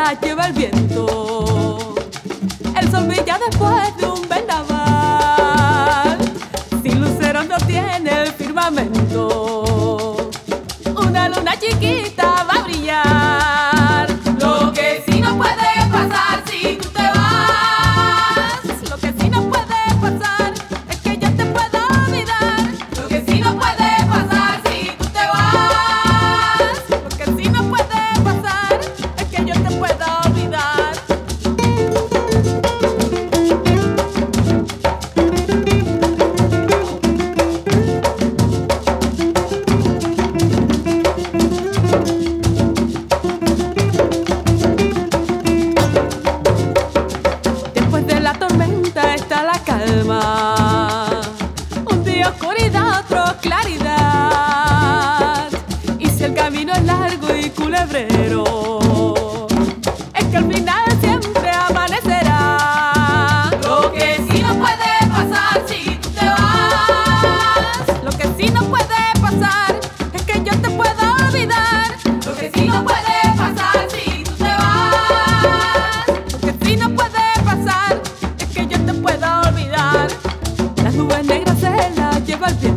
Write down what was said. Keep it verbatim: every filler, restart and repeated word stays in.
la lleva el viento. El sol brilla después de un vendaval. Sin lucero no tiene el firmamento. Una luna chiquita va a brillar. Lo que sí no puede pasar si tú te vas. Lo que sí no puede pasar es que yo te pueda olvidar. Lo que sí no puede pasar si tú te vas. Lo que sí no puede pasar es que yo te pueda olvidar. Después de la tormenta está la calma. Un día oscuridad, otro claridad. Y si el camino es largo y culebrero, es que al final siempre amanecerá. Lo que sí no puede pasar si tú te vas. Lo que sí no puede pasar es que yo te pueda olvidar. Lo que sí no puede pasar si tú te vas. Lo que sí no puede pasar es que yo te pueda olvidar. Las nubes negras se las lleva el viento.